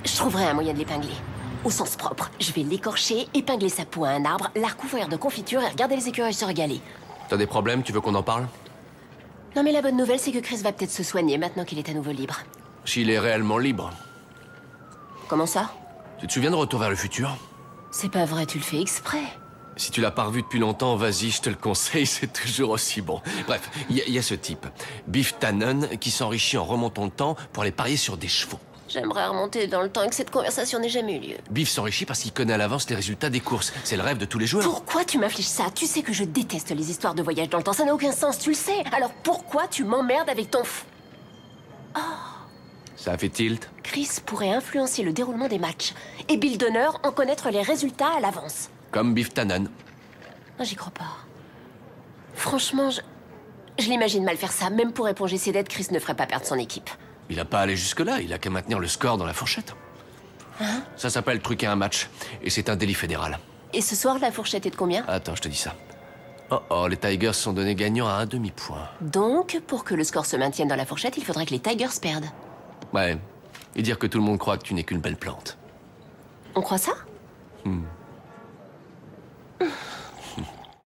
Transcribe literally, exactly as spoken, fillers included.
Je trouverai un moyen de l'épingler. Au sens propre. Je vais l'écorcher, épingler sa peau à un arbre, la recouvrir de confiture et regarder les écureuils se régaler. T'as des problèmes? Tu veux qu'on en parle? Non mais la bonne nouvelle, c'est que Chris va peut-être se soigner maintenant qu'il est à nouveau libre. S'il est réellement libre. Comment ça? Tu te souviens de Retour vers le futur? C'est pas vrai, tu le fais exprès. Si tu l'as pas revu depuis longtemps, vas-y, je te le conseille, c'est toujours aussi bon. Bref, il y, y a ce type, Biff Tannen, qui s'enrichit en remontant le temps pour aller parier sur des chevaux. J'aimerais remonter dans le temps et que cette conversation n'ait jamais eu lieu. Biff s'enrichit parce qu'il connaît à l'avance les résultats des courses. C'est le rêve de tous les joueurs. Pourquoi tu m'infliges ça? Tu sais que je déteste les histoires de voyage dans le temps, ça n'a aucun sens, tu le sais. Alors pourquoi tu m'emmerdes avec ton f... Ça a fait tilt. Chris pourrait influencer le déroulement des matchs. Et Bill Donner en connaître les résultats à l'avance. Comme Biff Tannen. Non, j'y crois pas. Franchement, je... Je l'imagine mal faire ça. Même pour éponger ses dettes, Chris ne ferait pas perdre son équipe. Il a pas allé jusque-là, il a qu'à maintenir le score dans la fourchette. Hein? Ça s'appelle truquer un match, et c'est un délit fédéral. Et ce soir, la fourchette est de combien? Attends, je te dis ça. Oh oh, les Tigers sont donnés gagnants à un demi-point. Donc, pour que le score se maintienne dans la fourchette, il faudrait que les Tigers perdent. Ouais, et dire que tout le monde croit que tu n'es qu'une belle plante. On croit ça? Hmm.